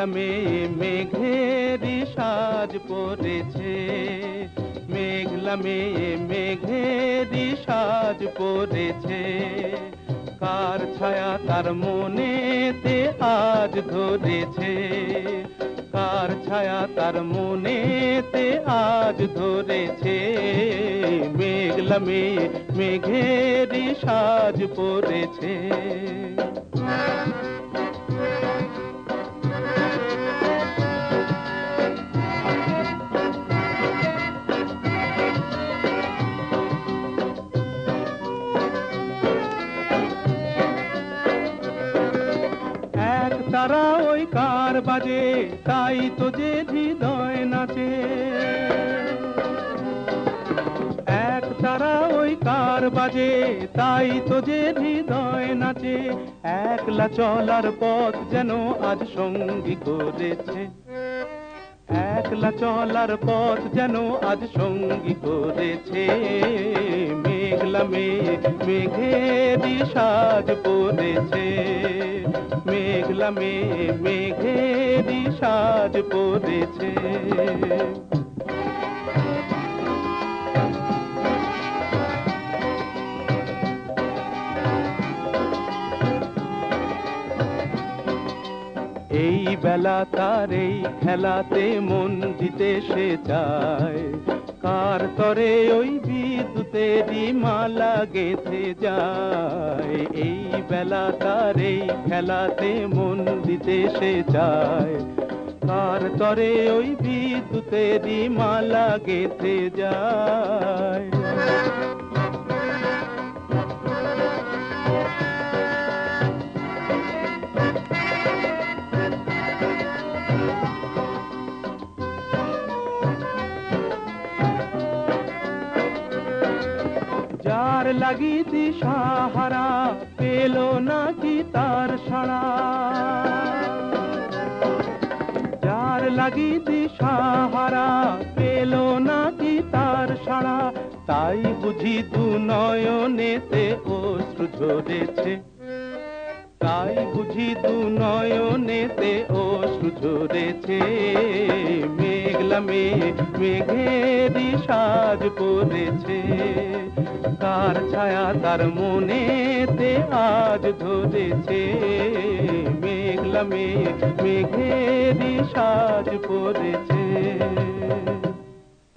মেঘলা মেয়ে মেঘেরি সাজ পড়েছে, মেঘলা মেয়ে মেঘেরি সাজ পড়েছে। কার ছায়া তার মনেতে আজ ধরেছে, কার ছায়া তার মনেতে আজ ধরেছে। মেঘলা মেয়ে মেঘেরি সাজ পড়েছে। এক তারা ওই কার বাজে, তাই তো যে হৃদয় নাচে। এক তারা ওই কার বাজে, তাই তো যে হৃদয় নাচে। একলা চলার পথ যেন আজ সঙ্গী করেছে, একলা চলার পথ যেন আজ সঙ্গী করেছে। মেঘলা মেয়ে মেঘেরি সাজ পড়েছে, মেঘলা মেয়ে মেঘেরি সাজ পড়েছে। এই বেলা তার এই খেলাতে মন দিতে সে চায়। কার তরে ওই বিদ্যুতেরই মালা গেঁথে যায়। এই বেলা তার এই খেলাতে মন দিতে সে চায়। কার তরে ওই বিদ্যুতেরই মালা গেঁথে যায়। যার লাগি দিশাহারা পেল নাকি তার সাড়া, যার লাগি দিশাহারা পেল নাকি তার সাড়া। তাই বুঝি দু নয়নেতে অশ্রু ঝরেছে, তাই বুঝি দু নয়নেতে অশ্রু ঝরেছে। মেঘলা মেয়ে মেঘেরি সাজ পড়েছে, কার ছায়া তার মনেতে আজ ধরেছে। মেঘলা মেয়ে মেঘেরি সাজ পড়েছে।